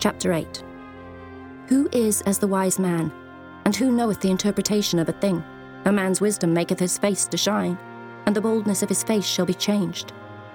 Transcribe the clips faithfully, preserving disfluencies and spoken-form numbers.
Chapter eight. Who is as the wise man, and who knoweth the interpretation of a thing? A man's wisdom maketh his face to shine, and the boldness of his face shall be changed.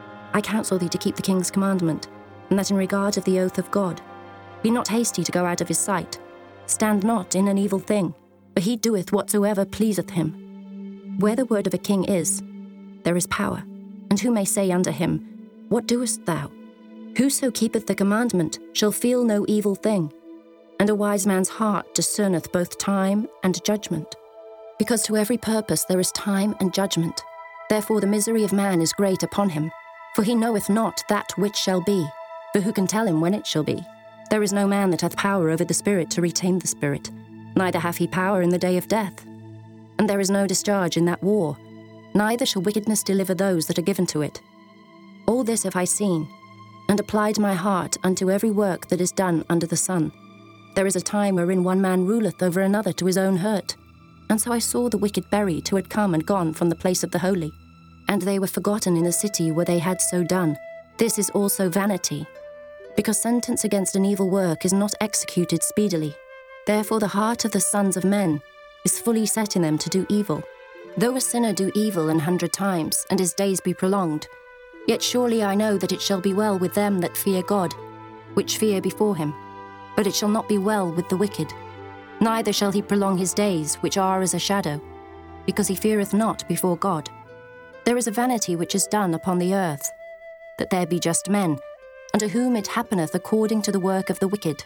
I counsel thee to keep the king's commandment, and that in regard of the oath of God. Be not hasty to go out of his sight. Stand not in an evil thing, for he doeth whatsoever pleaseth him. Where the word of a king is, there is power. And who may say unto him, What doest thou? Whoso keepeth the commandment shall feel no evil thing. And a wise man's heart discerneth both time and judgment. Because to every purpose there is time and judgment. Therefore the misery of man is great upon him, for he knoweth not that which shall be, for who can tell him when it shall be? There is no man that hath power over the spirit to retain the spirit, neither hath he power in the day of death. And there is no discharge in that war, neither shall wickedness deliver those that are given to it. All this have I seen, and applied my heart unto every work that is done under the sun. There is a time wherein one man ruleth over another to his own hurt. And so I saw the wicked buried who had come and gone from the place of the holy, and they were forgotten in the city where they had so done. This is also vanity, because sentence against an evil work is not executed speedily. Therefore the heart of the sons of men is fully set in them to do evil. Though a sinner do evil an hundred times, and his days be prolonged, yet surely I know that it shall be well with them that fear God, which fear before him. But it shall not be well with the wicked, neither shall he prolong his days, which are as a shadow, because he feareth not before God. There is a vanity which is done upon the earth, that there be just men, unto whom it happeneth according to the work of the wicked.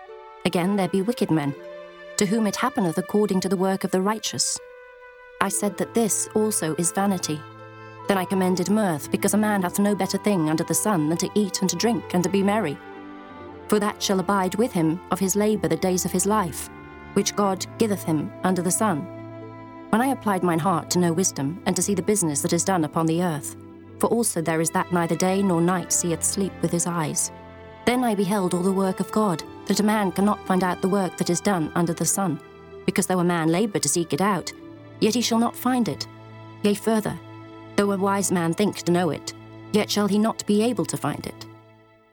Again there be wicked men, to whom it happeneth according to the work of the righteous. I said that this also is vanity. Then I commended mirth, because a man hath no better thing under the sun than to eat and to drink and to be merry. For that shall abide with him of his labour the days of his life, which God giveth him under the sun. When I applied mine heart to know wisdom, and to see the business that is done upon the earth, for also there is that neither day nor night seeth sleep with his eyes, then I beheld all the work of God, that a man cannot find out the work that is done under the sun, because though a man labour to seek it out, yet he shall not find it. Yea, further, though a wise man think to know it, yet shall he not be able to find it.